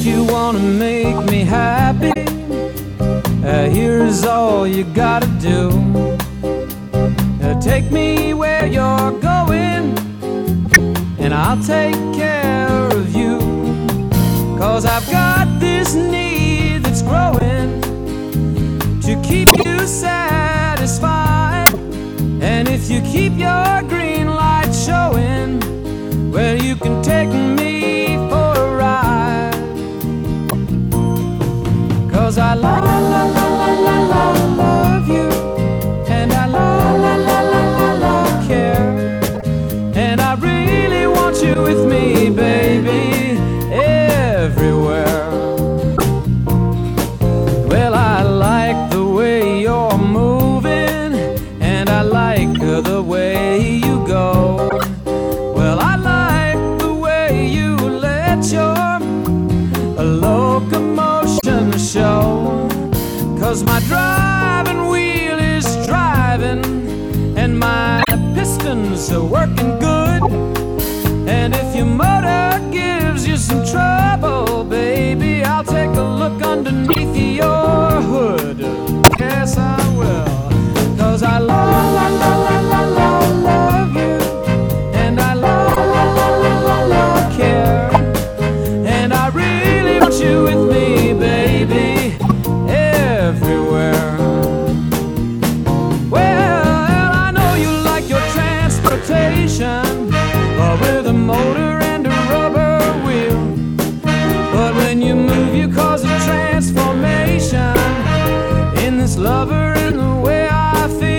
you wanna make me happy, here's all you gotta do. Take me where you're going, and I'll take care of you. 'Cause I've got this need that's growing to keep you satisfied. And if you keep your green light showing, well, you can take me for a ride. 'Cause I love you, and I love care, and I really want you with me, baby, everywhere. Well, I like the way you're moving, and I like the way you go. Well, I like the way you let your locomotion show. 'Cause my driving wheel is driving, and my pistons are working good. And if your motor gives you some trouble, baby, I'll take a look underneath your hood. Yes, I will. 'Cause I love you, and I love care, and I really want you with me, baby, everywhere. Well, I know you like your transportation, with a motor and a rubber wheel. But when you move, you cause a transformation in this lover and the way I feel.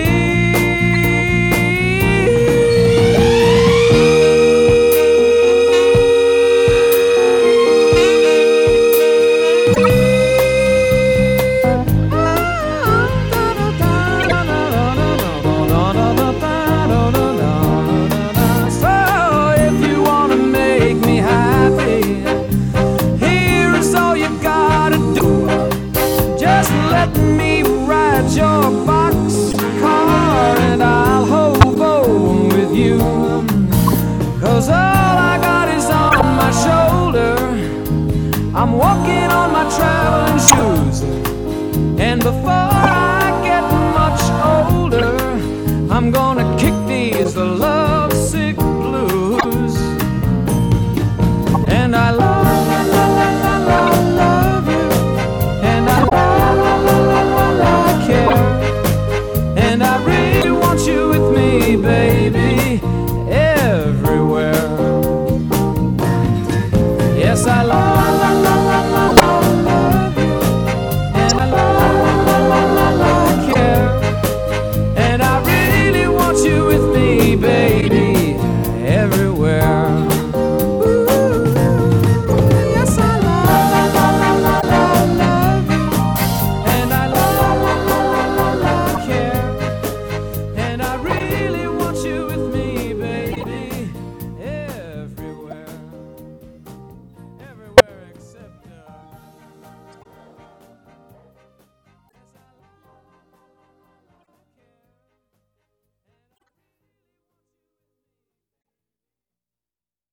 Your box car, and I'll hobo with you. 'Cause all I got is on my shoulder. I'm walking on my traveling shoes, and before I get much older, I'm gonna kick these lovesick blues. And I love you, and I care, and I really want you with me, baby, everywhere. Yes, I love